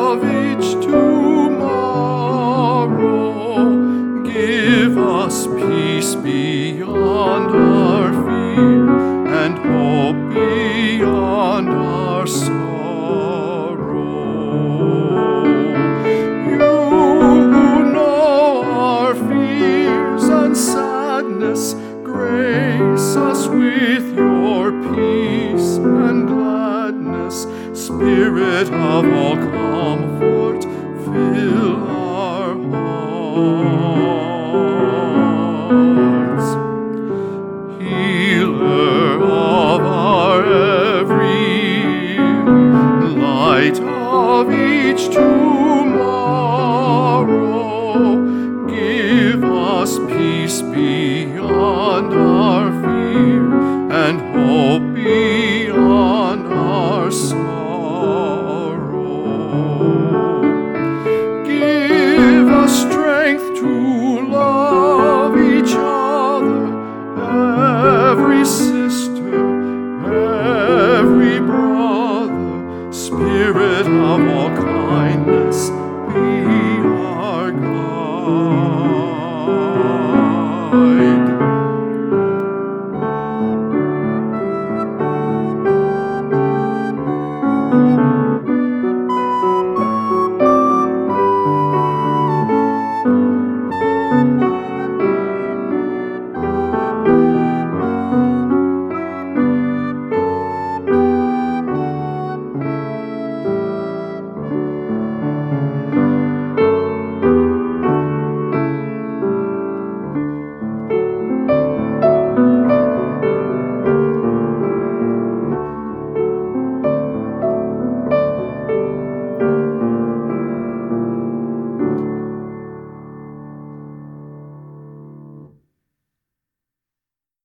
of each tomorrow. Give us peace beyond our fear and hope beyond our sorrow. You who know our fears and sadness, grace us with your peace and gladness. Spirit of all comfort, fill our hearts. Healer of our every ill, light of each tomorrow, give us peace beyond our fear and hope beyond our sorrow. Give us strength to love each other, every sister, every brother. Spirit of all